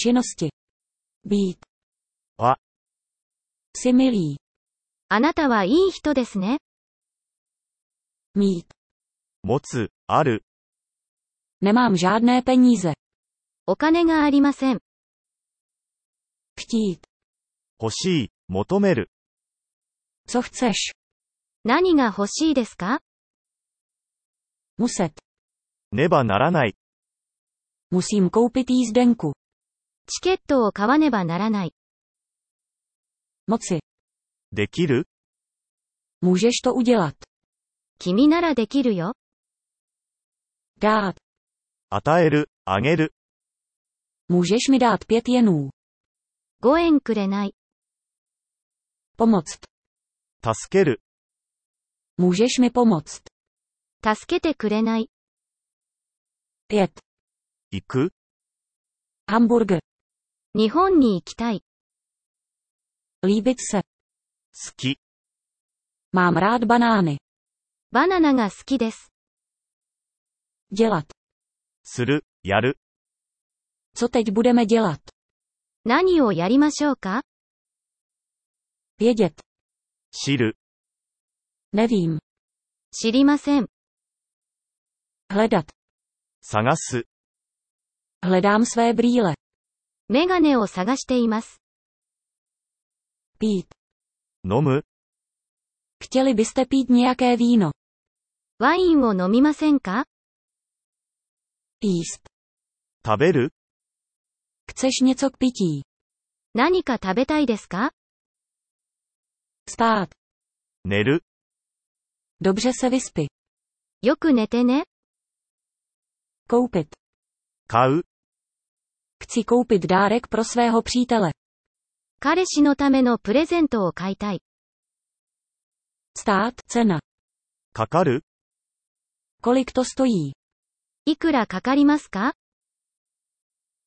Činnosti. Být. は、 Si milý. あなたはいい人ですね。 Mít. 持つ、ある、 Nemám žádné peníze. お金がありません。 Chtít. 欲しい、求める、 Co chceš? 何が欲しいですか？ Muset. ねばならない、 Musím koupit jízdenku. チケットを買わねばならない。 Moci. できる、 Můžeš to udělat. 君ならできるよ。 Dát. 与える、あげる、 Můžeš mi dát 5 jenů. 5円くれない。 Pomoct. 助ける、 Můžeš mi pomoct. 助けてくれない。 Jet. 行く、 Hamburger. 日本に行きたい。 Líbit se. 好き、 Mám rád banány. バナナが好きです。 Dělat. する、やる、 Co teď budeme dělat? 何をやりましょうか？ Vědět. 知る、 Nevím. 知りません。 Hledat. 探す、 Hledám své brýle. メガネを探しています。 Pít. 飲む、 Chtěli byste pít nějaké víno? ワインを飲みませんか？ Jíst. 食べる、 Chceš něco k pití? 何か食べたいですか？ Spát. 寝る、 Dobře se vyspi. よく寝てね。 買 Koupit. う、 Chci koupit dárek pro svého přítele. 彼氏のためのプレゼントを買いたい。 Stát. Cena. かかる、 Kolik to stojí? いくらかかりますか？